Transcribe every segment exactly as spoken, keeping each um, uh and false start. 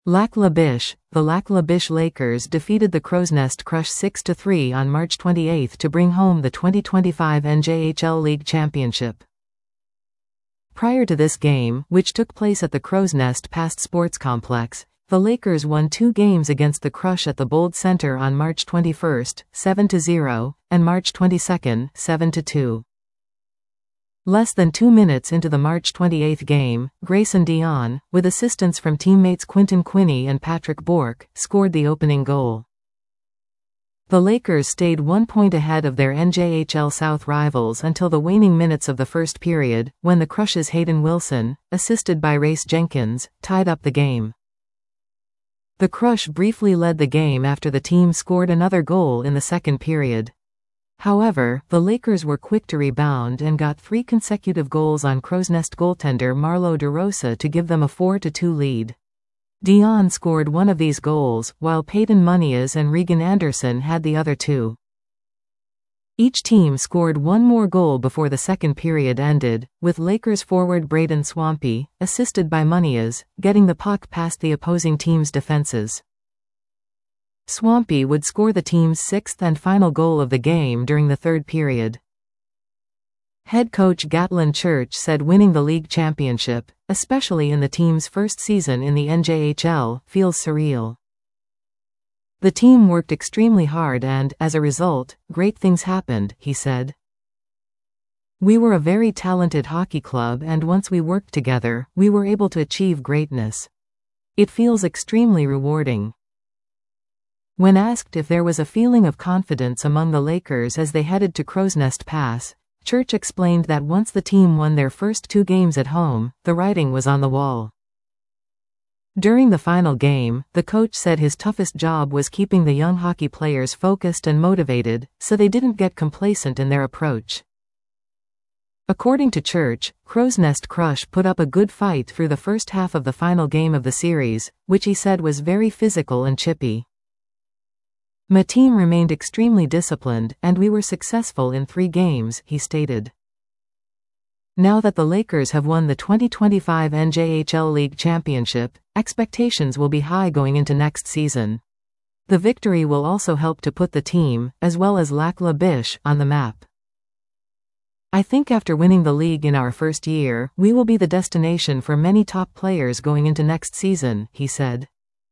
Lac La Biche. The Lac La Biche Lakers defeated the Crow's Nest Crush six to three on March twenty-eighth to bring home the twenty twenty-five N J H L League Championship. Prior to this game, which took place at the Crow's Nest Past Sports Complex, the Lakers won two games against the Crush at the Bold Center on March twenty-first, seven to zero, and March twenty-second, seven to two. Less than two minutes into the March twenty-eighth game, Grayson Dion, with assistance from teammates Quentin Quinney and Patrick Bourque, scored the opening goal. The Lakers stayed one point ahead of their N J H L South rivals until the waning minutes of the first period, when the Crush's Hayden Wilson, assisted by Race Jenkins, tied up the game. The Crush briefly led the game after the team scored another goal in the second period. However, the Lakers were quick to rebound and got three consecutive goals on Crow's Nest goaltender Marlo DeRosa to give them a four to two lead. Dion scored one of these goals, while Peyton Muniz and Regan Anderson had the other two. Each team scored one more goal before the second period ended, with Lakers forward Braden Swampy, assisted by Muniz, getting the puck past the opposing team's defenses. Swampy would score the team's sixth and final goal of the game during the third period. Head coach Gatlin Church said winning the league championship, especially in the team's first season in the N J H L, feels surreal. The team worked extremely hard and, as a result, great things happened, he said. We were a very talented hockey club, and once we worked together, we were able to achieve greatness. It feels extremely rewarding. When asked if there was a feeling of confidence among the Lakers as they headed to Crow's Nest Pass, Church explained that once the team won their first two games at home, the writing was on the wall. During the final game, the coach said his toughest job was keeping the young hockey players focused and motivated, so they didn't get complacent in their approach. According to Church, Crow's Nest Crush put up a good fight through the first half of the final game of the series, which he said was very physical and chippy. My team remained extremely disciplined, and we were successful in three games, he stated. Now that the Lakers have won the twenty twenty-five N J H L League Championship, expectations will be high going into next season. The victory will also help to put the team, as well as Lac La Biche, on the map. I think after winning the league in our first year, we will be the destination for many top players going into next season, he said.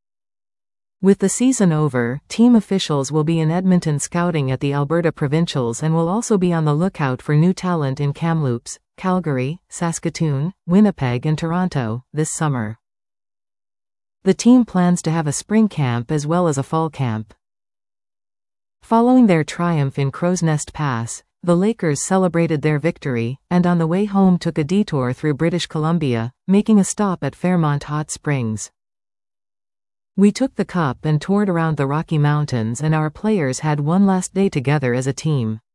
With the season over, team officials will be in Edmonton scouting at the Alberta Provincials and will also be on the lookout for new talent in Kamloops, Calgary, Saskatoon, Winnipeg and Toronto, this summer. The team plans to have a spring camp as well as a fall camp. Following their triumph in Crow's Nest Pass, the Lakers celebrated their victory, and on the way home took a detour through British Columbia, making a stop at Fairmont Hot Springs. We took the cup and toured around the Rocky Mountains, and our players had one last day together as a team.